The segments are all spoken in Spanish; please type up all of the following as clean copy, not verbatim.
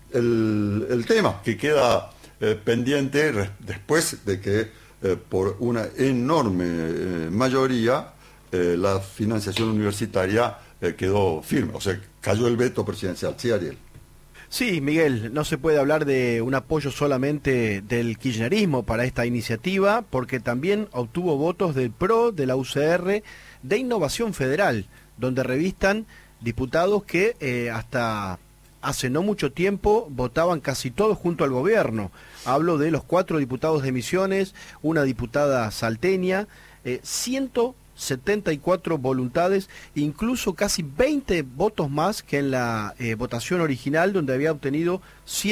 el tema que queda pendiente después de que por una enorme mayoría la financiación universitaria quedó firme, o sea, cayó el veto presidencial. Sí, Ariel. Sí, Miguel, no se puede hablar de un apoyo solamente del kirchnerismo para esta iniciativa, porque también obtuvo votos del PRO, de la UCR, de Innovación Federal, donde revistan diputados que hasta hace no mucho tiempo votaban casi todos junto al gobierno. Hablo de los 4 diputados de Misiones, una diputada salteña, 174 voluntades, incluso casi 20 votos más que en la votación original, donde había obtenido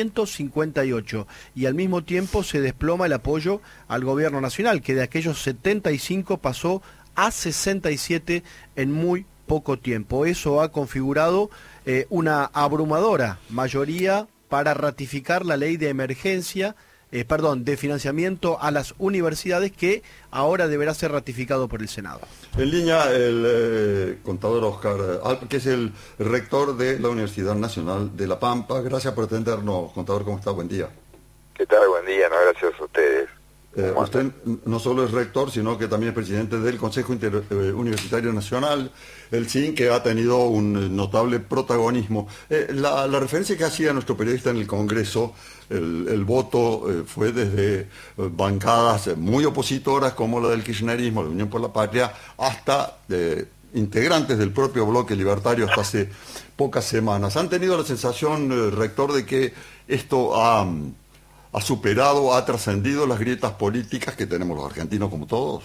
158. Y al mismo tiempo se desploma el apoyo al gobierno nacional, que de aquellos 75 pasó a 67 en muy poco tiempo. Eso ha configurado una abrumadora mayoría para ratificar la ley de emergencia, de financiamiento a las universidades, que ahora deberá ser ratificado por el Senado. En línea el contador Oscar Alp, que es el rector de la Universidad Nacional de La Pampa. Gracias por atendernos, contador. ¿Cómo está? Buen día. ¿Qué tal? Buen día. No, gracias a ustedes. Usted no solo es rector, sino que también es presidente del Consejo Universitario Nacional, el CIN, que ha tenido un notable protagonismo. La referencia que hacía nuestro periodista en el Congreso, el voto fue desde bancadas muy opositoras como la del kirchnerismo, la Unión por la Patria, hasta integrantes del propio bloque libertario hasta hace pocas semanas. ¿Han tenido la sensación, rector, de que esto ha superado, ha trascendido las grietas políticas que tenemos los argentinos como todos?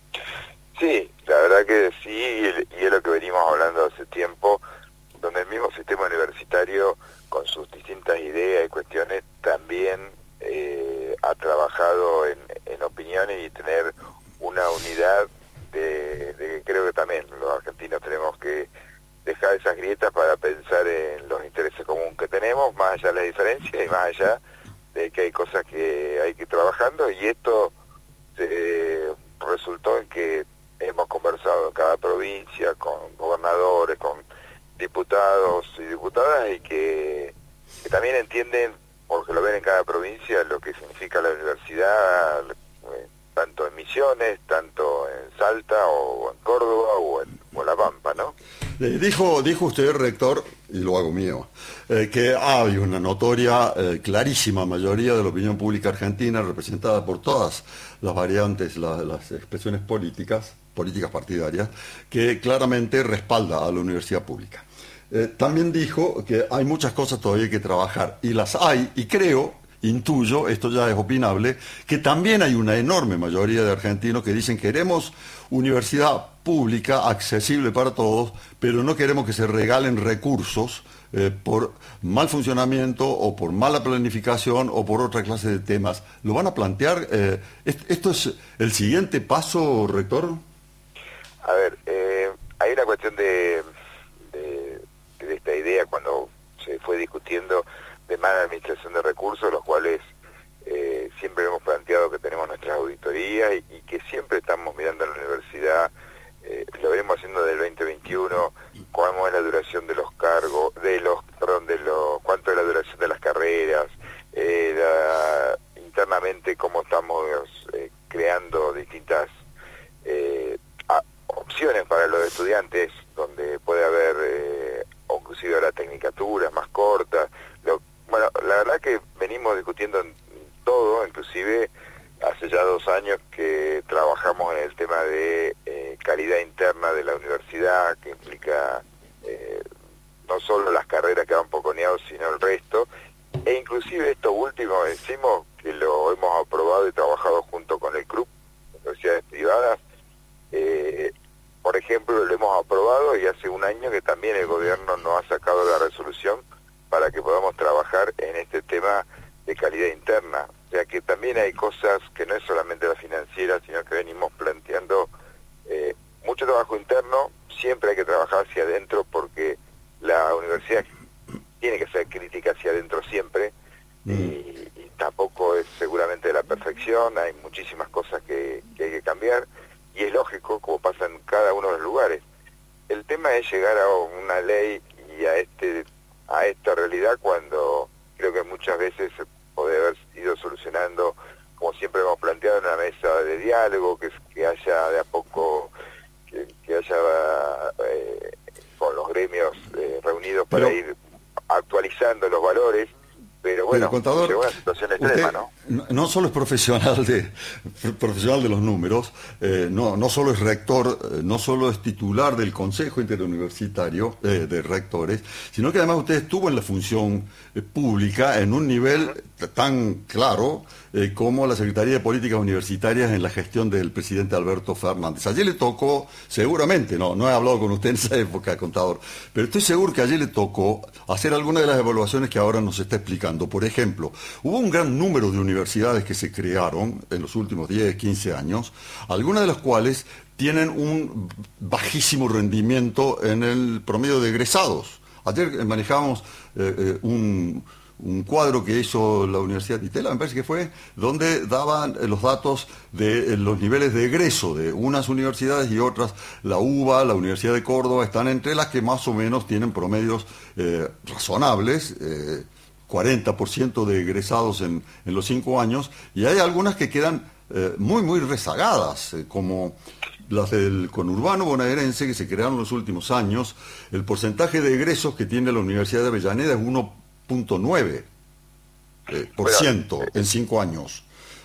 Sí, la verdad que sí, y es lo que venimos hablando hace tiempo, donde el mismo sistema universitario, con sus distintas ideas y cuestiones, también ha trabajado en opiniones y tener una unidad de que creo que también los argentinos tenemos que dejar esas grietas para pensar en los intereses comunes que tenemos, más allá de las diferencias y más allá de que hay cosas que hay que ir trabajando, y esto resultó en que hemos conversado en cada provincia con gobernadores, con diputados y diputadas, y que también entienden, porque lo ven en cada provincia, lo que significa la universidad, tanto en Misiones, tanto en Salta, o en Córdoba, o en La Pampa, ¿no? Dijo usted, rector, y lo hago mío, que hay una notoria, clarísima mayoría de la opinión pública argentina, representada por todas las variantes, las expresiones políticas partidarias, que claramente respalda a la universidad pública. También dijo que hay muchas cosas todavía que trabajar, y las hay, y intuyo, esto ya es opinable, que también hay una enorme mayoría de argentinos que dicen: queremos universidad pública, accesible para todos, pero no queremos que se regalen recursos por mal funcionamiento o por mala planificación o por otra clase de temas. ¿Lo van a plantear? ¿Esto es el siguiente paso, rector? A ver, hay una cuestión de esta idea, cuando se fue discutiendo, de mala administración de recursos, los cuales siempre hemos planteado que tenemos nuestras auditorías y que siempre estamos mirando a la universidad. Lo veremos haciendo del 2021, cómo es la duración de los cargos, cuánto es la duración de las carreras, internamente cómo estamos creando distintas opciones para los estudiantes, donde puede haber inclusive ahora tecnicaturas más cortas. Bueno, la verdad que venimos discutiendo en todo, inclusive hace ya 2 años que trabajamos en el tema de calidad interna de la universidad, que implica no solo las carreras que van poconeados, sino el resto, e inclusive esto último decimos que lo hemos aprobado y trabajado junto con el CRUP, universidades privadas. Por ejemplo, lo hemos aprobado, y hace 1 año que también el gobierno nos ha sacado la resolución para que podamos trabajar en este tema de calidad interna. O sea que también hay cosas que no es solamente la financiera, sino que venimos planteando mucho trabajo interno. Siempre hay que trabajar hacia adentro, porque la universidad tiene que ser crítica hacia adentro siempre, y tampoco es seguramente la perfección. Hay muchísimas cosas que hay que cambiar, y es lógico, como pasa en cada uno de los lugares. El tema es llegar a una ley y a esta realidad, cuando creo que muchas veces se puede haber ido solucionando, como siempre hemos planteado, en una mesa de diálogo, que haya de a poco, que haya con los gremios reunidos para ir actualizando los valores. Pero bueno, contador, llegó una situación extrema, ¿no? No solo es profesional de los números, no solo es rector, no solo es titular del Consejo Interuniversitario de Rectores, sino que además usted estuvo en la función pública en un nivel tan claro como la Secretaría de Políticas Universitarias en la gestión del presidente Alberto Fernández. Allí le tocó, seguramente, no he hablado con usted en esa época, contador, pero estoy seguro que allí le tocó hacer algunas de las evaluaciones que ahora nos está explicando. Por ejemplo, hubo un gran número de universidades que se crearon en los últimos 10, 15 años, algunas de las cuales tienen un bajísimo rendimiento en el promedio de egresados. Ayer manejamos un cuadro que hizo la Universidad de Itela, me parece que fue, donde daban los datos de los niveles de egreso de unas universidades y otras. La UBA, la Universidad de Córdoba, están entre las que más o menos tienen promedios razonables, 40% de egresados en los 5 años, y hay algunas que quedan muy rezagadas, como las del conurbano bonaerense, que se crearon en los últimos años. El porcentaje de egresos que tiene la Universidad de Avellaneda es 1.9% en 5 años.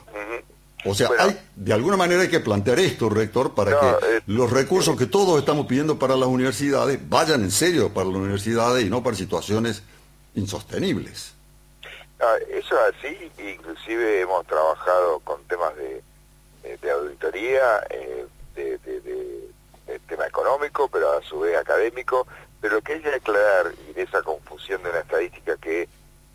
O sea, de alguna manera hay que plantear esto, rector, para que los recursos que todos estamos pidiendo para las universidades vayan en serio para las universidades y no para situaciones insostenibles. Eso es así, inclusive hemos trabajado con temas de auditoría, de tema económico, pero a su vez académico. Pero lo que hay que aclarar, y de esa confusión de una estadística que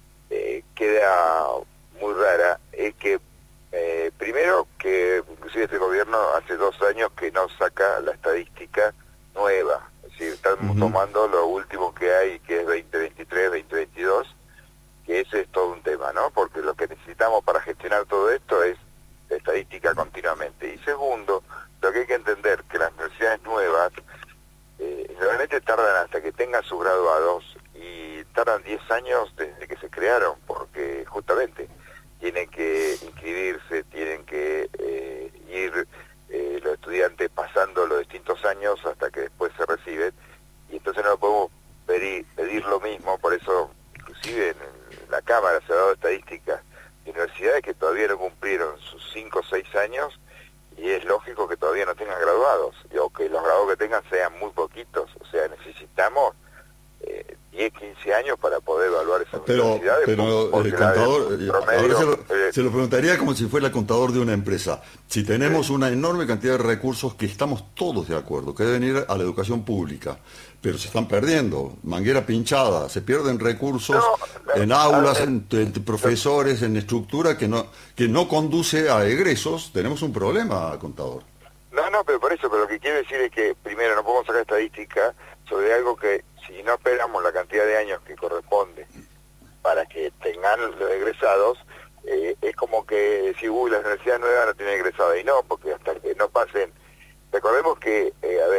queda muy rara, es que primero que inclusive este gobierno hace 2 años que no saca la estadística nueva, es decir, están tomando lo último que hay, que es 2023, 2022, que ese es todo un tema, ¿no? Porque lo que necesitamos para gestionar todo esto es estadística continuamente. Y segundo, lo que hay que entender que las universidades nuevas realmente tardan hasta que tengan sus graduados, y tardan 10 años desde que se crearon, porque justamente tienen que inscribirse, tienen que ir los estudiantes pasando los distintos años hasta que después se reciben, y entonces no podemos pedir lo mismo. Por eso inclusive en la Cámara se ha dado estadísticas de universidades que todavía no cumplieron sus 5 o 6 años, y es lógico que todavía no tengan graduados, o que los graduados que tengan sean muy poquitos. O sea, necesitamos 10, 15 años para poder evaluar esas universidades. Pero contador, ahora se lo preguntaría como si fuera el contador de una empresa. Si tenemos una enorme cantidad de recursos que estamos todos de acuerdo, que deben ir a la educación pública, pero se están perdiendo, manguera pinchada, se pierden recursos en aulas, en profesores, en estructura que no conduce a egresos, tenemos un problema, contador. No, pero por eso, pero lo que quiero decir es que primero no podemos sacar estadística sobre algo que, si no esperamos la cantidad de años que corresponde para que tengan los egresados, es como que decir, las universidades nuevas no tienen egresados, y no, porque hasta que no pasen. Recordemos que,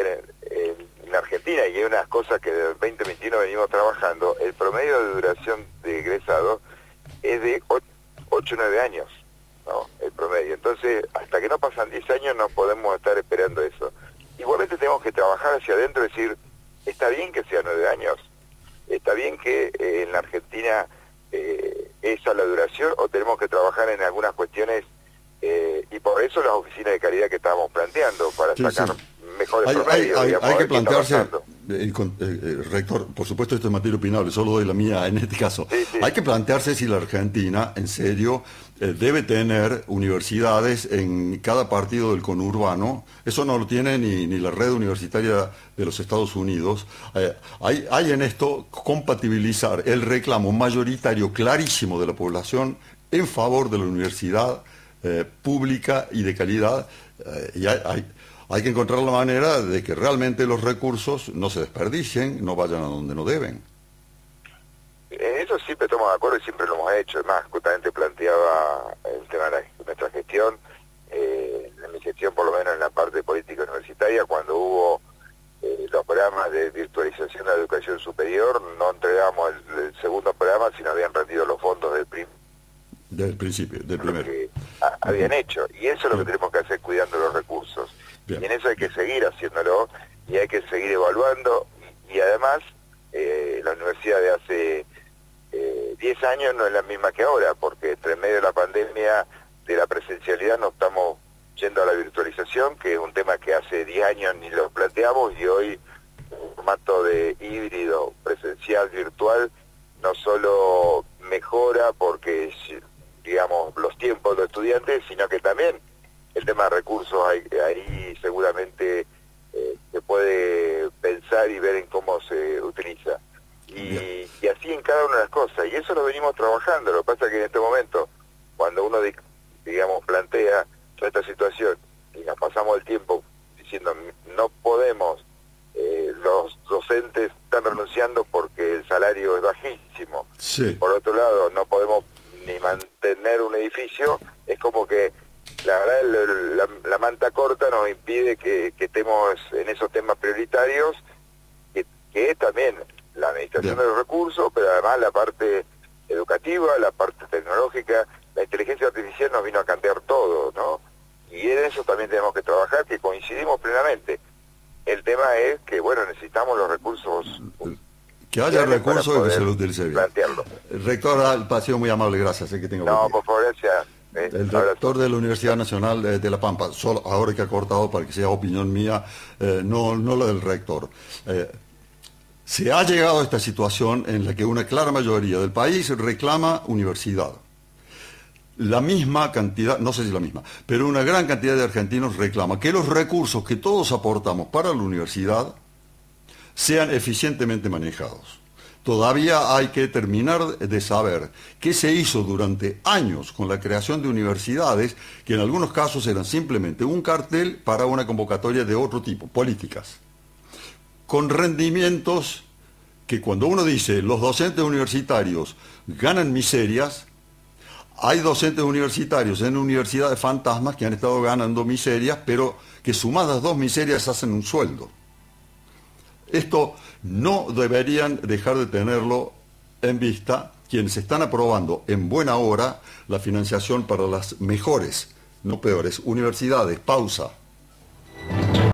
en Argentina, y hay unas cosas que desde el 2021 venimos trabajando, el promedio de duración de egresados es de 8 o 9 años, ¿no? El promedio. Entonces, hasta que no pasan 10 años no podemos estar esperando eso. Igualmente tenemos que trabajar hacia adentro, es decir, está bien que sea 9 años, está bien que en la Argentina esa la duración, o tenemos que trabajar en algunas cuestiones, y por eso las oficinas de calidad que estábamos planteando, para sacar mejores promedios. Hay que plantearse, rector, por supuesto esto es materia opinable, solo doy la mía en este caso. Hay que plantearse si la Argentina, en serio, debe tener universidades en cada partido del conurbano. Eso no lo tiene ni la red universitaria de los Estados Unidos. Hay en esto compatibilizar el reclamo mayoritario clarísimo de la población en favor de la universidad pública y de calidad, y hay que encontrar la manera de que realmente los recursos no se desperdicien, no vayan a donde no deben. En eso siempre estamos de acuerdo y siempre lo hemos hecho. Además, justamente planteaba el tema de nuestra gestión, en mi gestión, por lo menos en la parte política universitaria, cuando hubo los programas de virtualización de la educación superior, no entregamos el segundo programa si no habían rendido los fondos del primero. Del principio, del primero. Que habían hecho. Y eso es lo que tenemos que hacer, cuidando los recursos. Bien. Y en eso hay que seguir haciéndolo, y hay que seguir evaluando, y además la universidad de hace 10 años no es la misma que ahora, porque entre medio de la pandemia, de la presencialidad, nos estamos yendo a la virtualización, que es un tema que hace 10 años ni lo planteamos, y hoy el formato de híbrido, presencial, virtual, no solo mejora porque, digamos, los tiempos de los estudiantes, sino que también el tema de recursos, ahí seguramente se puede pensar y ver en cómo se utiliza. Y así en cada una de las cosas. Y eso lo venimos trabajando. Lo que pasa es que en este momento, cuando uno, digamos, plantea toda esta situación y nos pasamos el tiempo diciendo no podemos, los docentes están renunciando porque el salario es bajísimo. Sí. Por otro lado, no podemos ni mantener un edificio. Es como que la verdad la manta corta nos impide que estemos en esos temas prioritarios, que es también la administración de los recursos, pero además la parte educativa, la parte tecnológica. La inteligencia artificial nos vino a cambiar todo, ¿no? Y en eso también tenemos que trabajar, que coincidimos plenamente. El tema es que, bueno, necesitamos los recursos. Que haya recursos y que se lo utilice bien. Plantearlo. El rector ha sido muy amable, gracias. Que tenga No, buen día. por favor, gracias. El rector de la Universidad Nacional de La Pampa, solo ahora que ha cortado para que sea opinión mía, no la del rector. Se ha llegado a esta situación en la que una clara mayoría del país reclama universidad. La misma cantidad, no sé si la misma, pero una gran cantidad de argentinos reclama que los recursos que todos aportamos para la universidad sean eficientemente manejados. Todavía hay que terminar de saber qué se hizo durante años con la creación de universidades, que en algunos casos eran simplemente un cartel para una convocatoria de otro tipo, políticas, con rendimientos que cuando uno dice los docentes universitarios ganan miserias, hay docentes universitarios en universidades fantasmas que han estado ganando miserias, pero que sumadas dos miserias hacen un sueldo. Esto no deberían dejar de tenerlo en vista quienes están aprobando en buena hora la financiación para las mejores, no peores, universidades. Pausa.